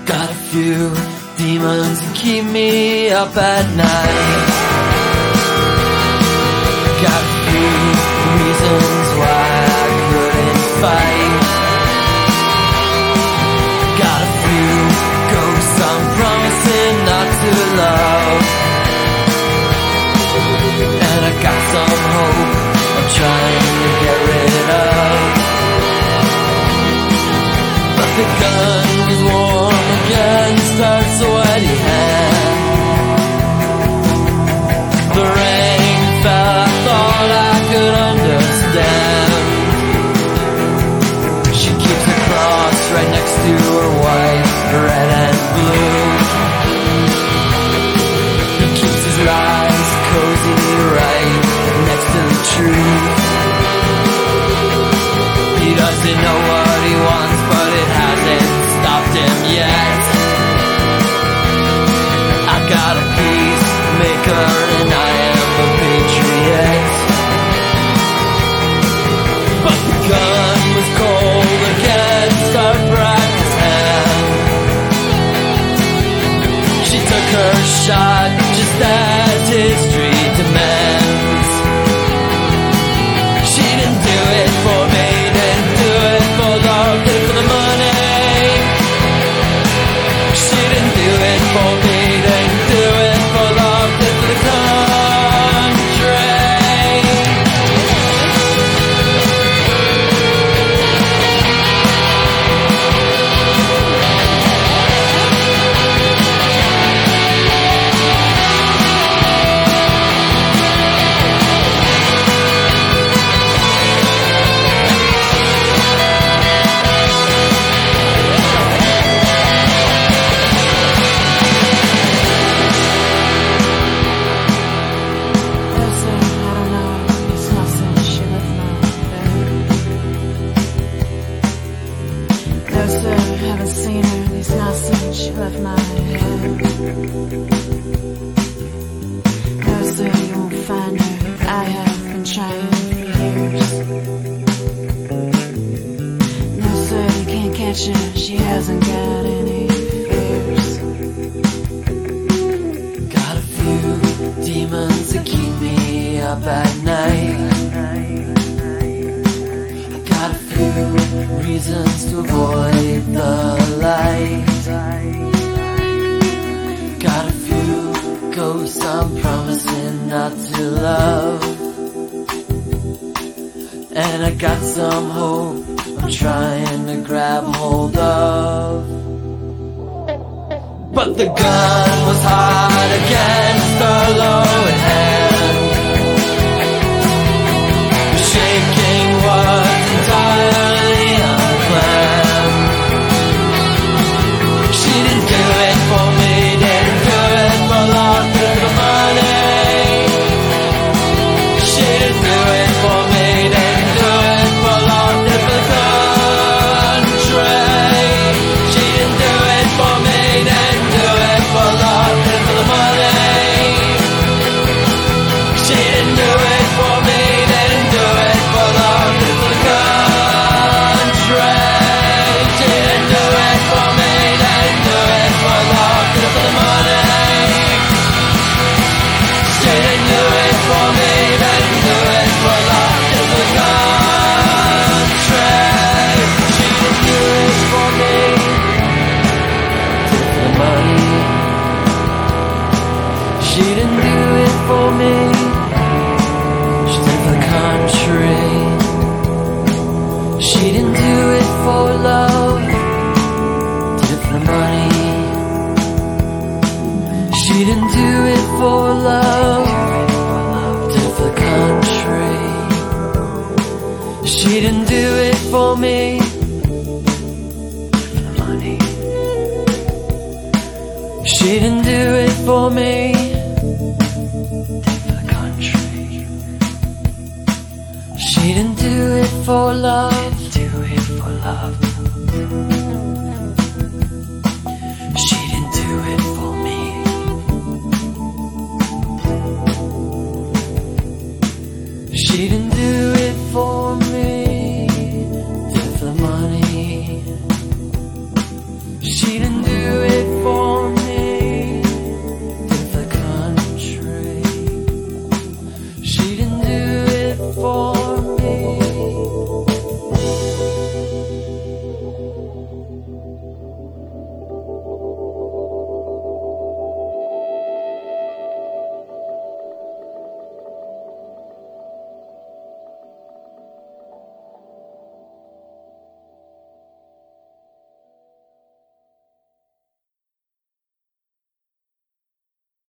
Got a few demons that keep me up at night. Got a few reasons why I couldn't fight. Got a few ghosts I'm promising not to love. And I got some hope I'm trying to get rid of. But the gun was warm against our sweaty hand. The rain fell, I thought I could understand. She keeps a cross right next to her white, red and blue. He keeps his lies cozy right next to the truth. He doesn't know what he wants, but it hasn't stopped him yet. I got a peacemaker and I am a patriot. But the gun was cold against our practice hand. She took her shot just as history demands. She didn't do it for me, didn't do it for love, did it for the money. She didn't do it for me, didn't do it for love, did it for the country. Haven't seen her, at least not since she left my head. No sir, you won't find her, I have been trying for years. No sir, you can't catch her, she hasn't got any fears. Got a few demons that keep me up at night. Got a few reasons to avoid the light. Got a few ghosts I'm promising not to love. And I got some hope I'm trying to grab hold of. But the gun was hot against our lowing hand. The shaking was entirely unplanned. She didn't do it for me, didn't do it for love, did it for money. She didn't do it for me, didn't do it for love, did it for the country. She didn't do it for me, didn't do it for love, did it for the money. She didn't do it for me, didn't do it for love, did it for the country. She didn't do it for me, didn't do it for love, did it for the money. She didn't do it for me, didn't do it for love, did it for the country. She didn't do it for me, did it for the money. She didn't do it for me, she did it for the country. She didn't do it for love, did it for the money. She didn't do it for love, did it for the country. She didn't do it for me, did it for the money. She didn't do it for me, did it for the country. She didn't do it for love, didn't do it for love. She didn't do it for me. She didn't do it for me, did it for the money. She didn't